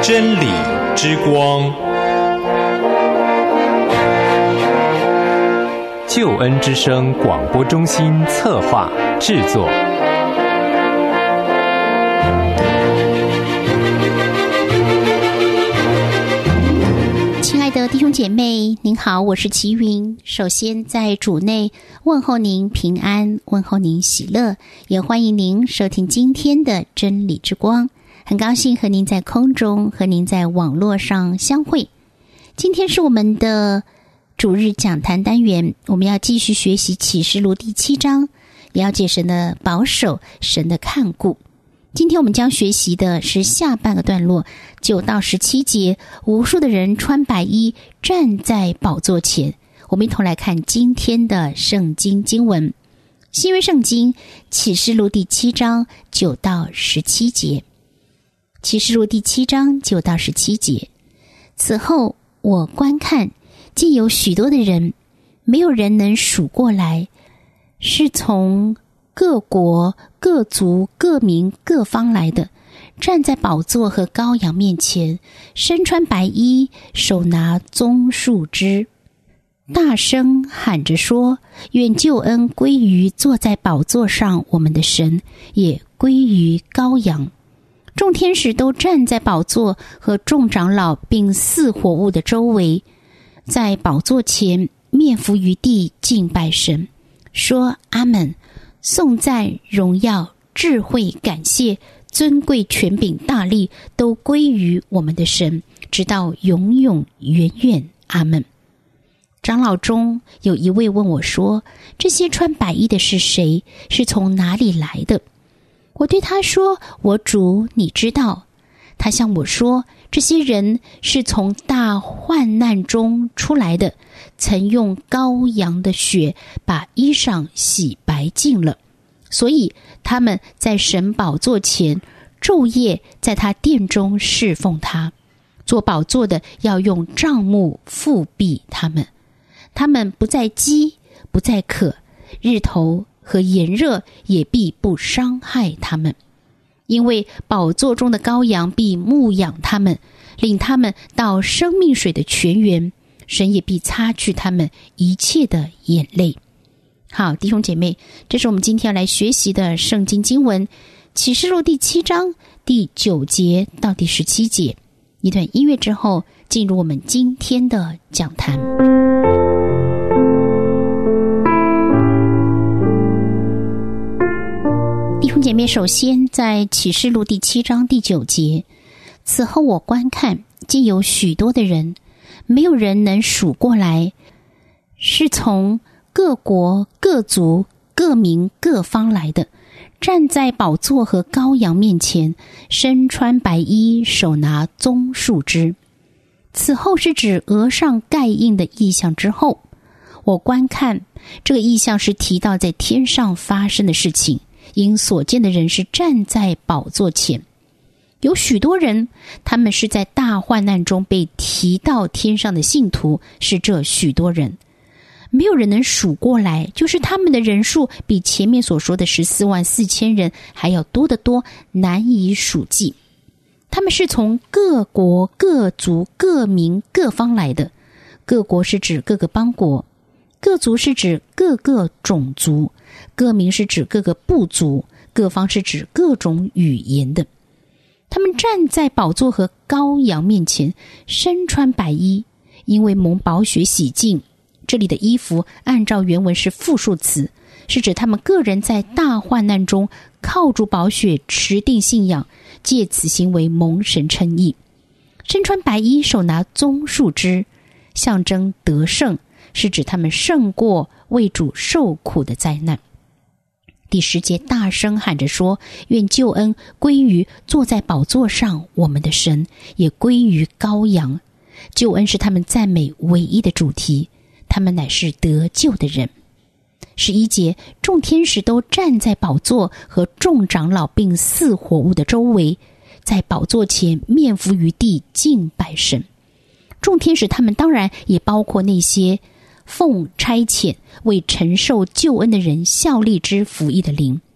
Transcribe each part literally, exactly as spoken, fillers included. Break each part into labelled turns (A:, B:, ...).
A: 真理之光，救恩之声广播中心策划制作。
B: 亲爱的弟兄姐妹，您好，我是齐云。首先在主内问候您平安，问候您喜乐，也欢迎您收听今天的真理之光。很高兴和您在空中，和您在网络上相会。今天是我们的主日讲坛单元，我们要继续学习启示录第七章，了解神的保守，神的看顾。今天我们将学习的是下半个段落，九到十七节，无数的人穿白衣站在宝座前。我们一同来看今天的圣经经文，新约圣经启示录第七章九到十七节。启示录第七章九到十七节，此后我观看，见有许多的人，没有人能数过来，是从各国、各族、各民、各方来的，站在宝座和羔羊面前，身穿白衣，手拿棕树枝，大声喊着说：愿救恩归于坐在宝座上我们的神，也归于羔羊。众天使都站在宝座和众长老并四活物的周围，在宝座前面伏于地敬拜神，说：阿们！颂赞、荣耀、智慧、感谢、尊贵、权柄、大力，都归于我们的神，直到永永远远。阿们！长老中有一位问我说：这些穿白衣的是谁？是从哪里来的？我对他说：我主，你知道。他向我说：这些人是从大患难中出来的，曾用羔羊的血把衣裳洗白净了，所以他们在神宝座前昼夜在他殿中侍奉他。做宝座的要用帐幕覆庇他们，他们不再饥，不再渴，日头和炎热也必不伤害他们，因为宝座中的羔羊必牧养他们，领他们到生命水的泉源，神也必擦去他们一切的眼泪。好，弟兄姐妹，这是我们今天要来学习的圣经经文，启示录第七章第九节到第十七节。一段音乐之后，进入我们今天的讲坛。弟兄姐妹，首先在启示录第七章第九节，此后我观看，见有许多的人，没有人能数过来，是从各国、各族、各民、各方来的，站在宝座和羔羊面前，身穿白衣，手拿棕树枝。此后是指额上盖印的异象之后。我观看，这个异象是提到在天上发生的事情，因所见的人是站在宝座前。有许多人，他们是在大患难中被提到天上的信徒，是这许多人。没有人能数过来，就是他们的人数比前面所说的十四万四千人还要多得多，难以数计。他们是从各国、各族、各民、各方来的。各国是指各个邦国，各族是指各个种族，各民是指各个部族，各方是指各种语言的。他们站在宝座和羔羊面前，身穿白衣，因为蒙宝血洗净。这里的衣服按照原文是复数词，是指他们个人在大患难中靠住宝血持定信仰，借此行为蒙神称义。身穿白衣，手拿棕树枝，象征得胜，是指他们胜过为主受苦的灾难。第十节大声喊着说：愿救恩归于坐在宝座上我们的神，也归于羔羊。救恩是他们赞美唯一的主题，他们乃是得救的人。十一节，众天使都站在宝座和众长老并四活物的周围，在宝座前面伏于地敬拜神。众天使他们当然也包括那些奉差遣为承受救恩的人效力之服役的灵。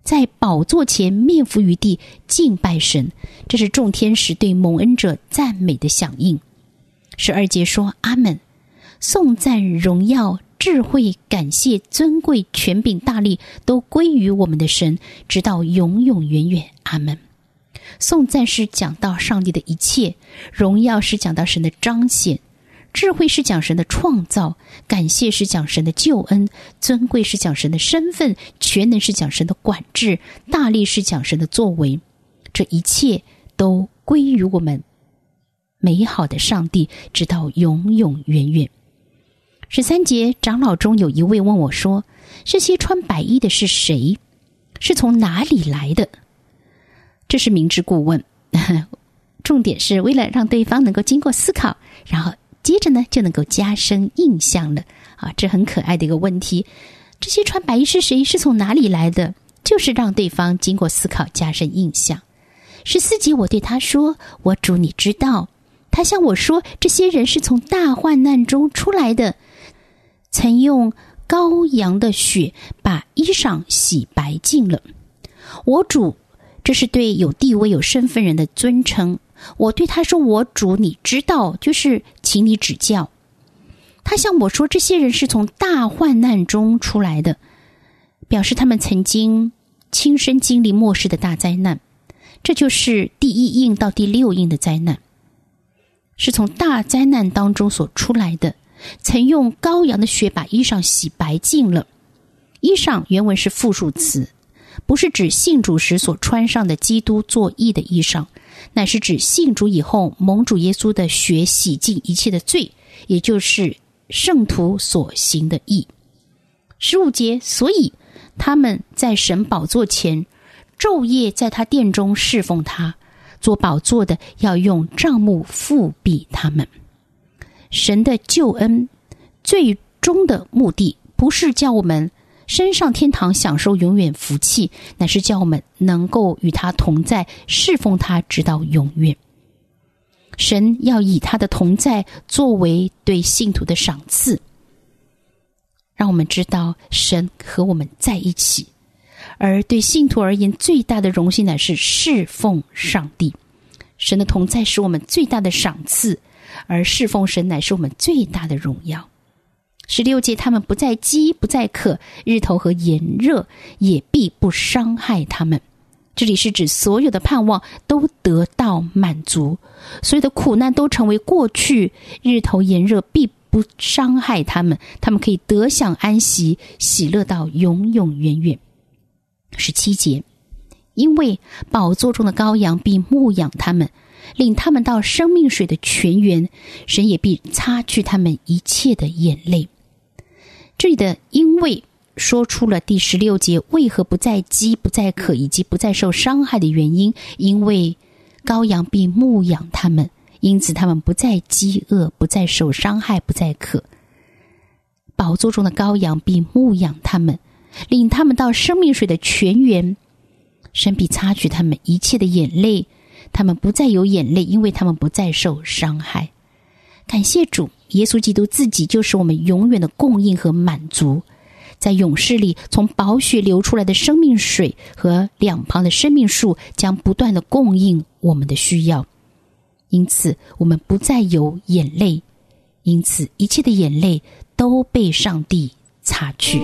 B: 在宝座前面伏于地敬拜神，这是众天使对蒙恩者赞美的响应。十二节说阿们，颂赞荣耀智慧感谢尊贵权柄大力都归于我们的神，直到永永远远，阿们。颂赞是讲到上帝的一切，荣耀是讲到神的彰显，智慧是讲神的创造，感谢是讲神的救恩，尊贵是讲神的身份，全能是讲神的管制，大力是讲神的作为。这一切都归于我们美好的上帝，直到永永远远。十三节，长老中有一位问我说，这些穿白衣的是谁？是从哪里来的？这是明知故问，重点是为了让对方能够经过思考，然后接着呢就能够加深印象了啊，这很可爱的一个问题。这些穿白衣是谁？是从哪里来的？就是让对方经过思考加深印象。十四节，我对他说，我主你知道。他向我说，这些人是从大患难中出来的，曾用羔羊的血把衣裳洗白净了。我主，这是对有地位有身份人的尊称。我对他说，我主你知道，就是请你指教。他向我说，这些人是从大患难中出来的，表示他们曾经亲身经历末世的大灾难，这就是第一印到第六印的灾难，是从大灾难当中所出来的，曾用羔羊的血把衣裳洗白净了。衣裳原文是复数词，不是指信主时所穿上的基督作义的衣裳，乃是指信主以后蒙主耶稣的血洗净一切的罪，也就是圣徒所行的义。十五节，所以他们在神宝座前昼夜在他殿中侍奉他，做宝座的要用帐幕覆庇他们。神的救恩最终的目的不是叫我们升上天堂享受永远福气，乃是叫我们能够与他同在，侍奉他直到永远。神要以他的同在作为对信徒的赏赐，让我们知道神和我们在一起。而对信徒而言，最大的荣幸乃是侍奉上帝。神的同在是我们最大的赏赐，而侍奉神乃是我们最大的荣耀。十六节，他们不再饥不再渴，日头和炎热也必不伤害他们。这里是指所有的盼望都得到满足，所有的苦难都成为过去，日头炎热必不伤害他们，他们可以得享安息，喜乐到永永远远。十七节，因为宝座中的羔羊必牧养他们，领他们到生命水的泉源，神也必擦去他们一切的眼泪。这里的因为说出了第十六节为何不再饥不再渴以及不再受伤害的原因，因为羔羊必牧养他们，因此他们不再饥饿，不再受伤害，不再渴。宝座中的羔羊必牧养他们，领他们到生命水的泉源，神必擦去他们一切的眼泪，他们不再有眼泪，因为他们不再受伤害。感谢主，耶稣基督自己就是我们永远的供应和满足。在永世里，从宝血流出来的生命水和两旁的生命树将不断的供应我们的需要，因此我们不再有眼泪，因此一切的眼泪都被上帝擦去。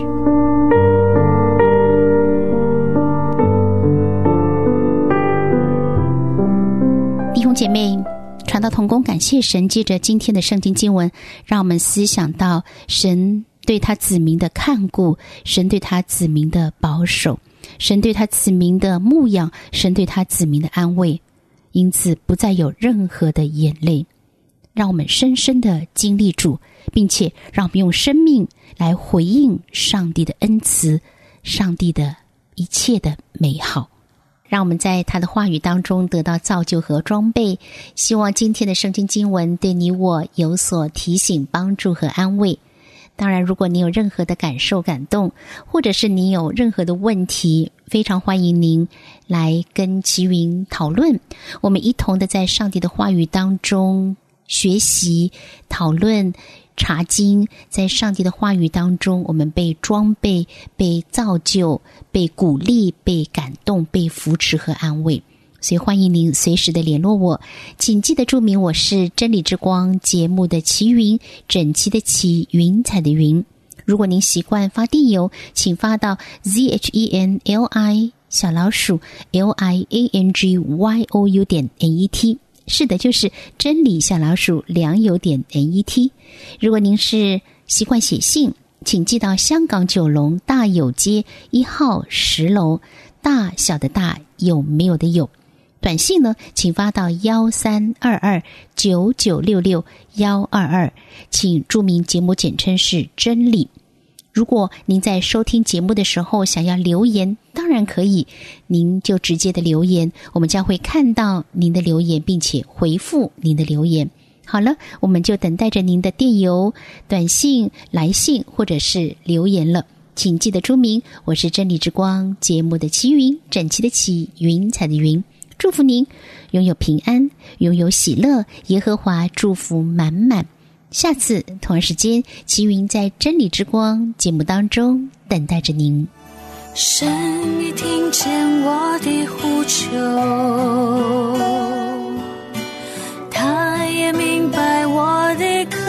B: 弟兄姐妹，传道同工感谢神，借着今天的圣经经文，让我们思想到神对他子民的看顾，神对他子民的保守，神对他子民的牧养，神对他子民的安慰，因此不再有任何的眼泪。让我们深深的经历主，并且让我们用生命来回应上帝的恩慈，上帝的一切的美好。让我们在他的话语当中得到造就和装备，希望今天的圣经经文对你我有所提醒、帮助和安慰。当然，如果你有任何的感受、感动，或者是你有任何的问题，非常欢迎您来跟齐云讨论，我们一同的在上帝的话语当中学习、讨论， 查经，在上帝的话语当中，我们被装备、被造就、被鼓励、被感动、被扶持和安慰。所以欢迎您随时的联络我，请记得注明我是真理之光节目的齐云，整齐的齐，云彩的云。如果您习惯发电邮，请发到 z h e n l i 小老鼠 l i a n g y o u 点 n e t。是的，就是真理小老鼠良友点 n e t。如果您是习惯写信，请寄到香港九龙大有街一号十楼，大小的大，有没有的有。短信呢，请发到幺三二二九九六六幺二二，请注明节目简称是真理。如果您在收听节目的时候想要留言，当然可以，您就直接的留言，我们将会看到您的留言，并且回复您的留言。好了，我们就等待着您的电邮、短信、来信或者是留言了。请记得注明我是真理之光节目的齐云，整齐的齐，云彩的云。祝福您拥有平安，拥有喜乐，耶和华祝福满满。下次同一时间，齐云在真理之光节目当中等待着您。
C: 神已听见我的呼求，他也明白我的渴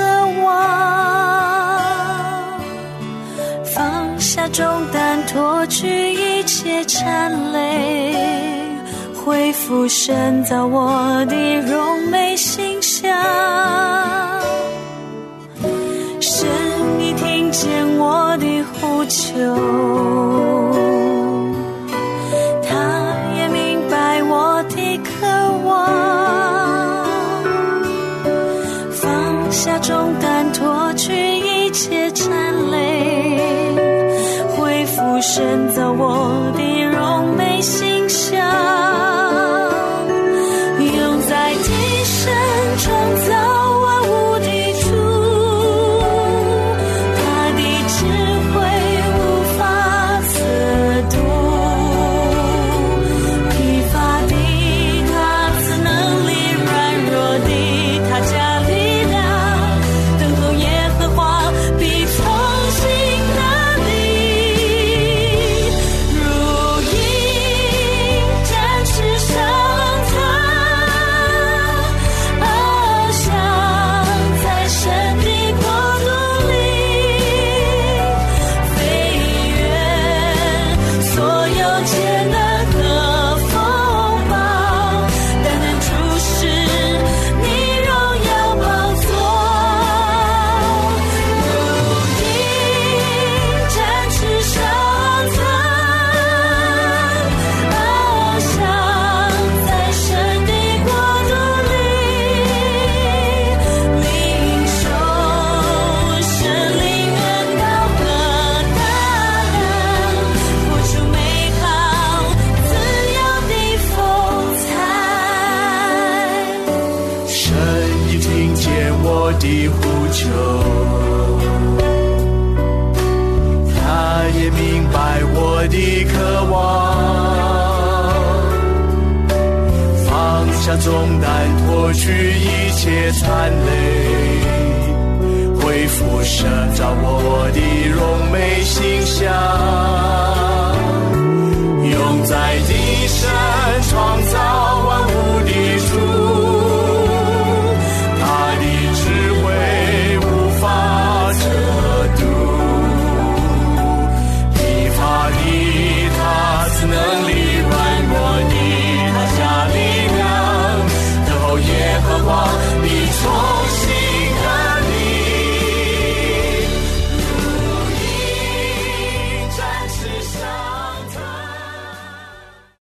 C: 望，放下重担，脱去一切缠累，恢复神造我的荣美形象。神已听见我的呼求，他也明白我的渴望，放下重担，脱去一切缠累，恢复神造我的荣美形象。用在地神创造万物的主，他的智慧无法测度，疲乏的他赐能力，软弱的他加力量，等候耶和华必从心得力，如鹰展翅上腾，翱翔在神的国度里，飞越所有艰难和风暴，单单注视你荣耀宝座，如鹰展翅上腾，翱翔在神的国度里，领受神灵恩膏和大能，活出美好自由的风采。
D: 神已听见我的呼求，他也明白我的渴望，放下重担，脱去一切残累，恢复神造我的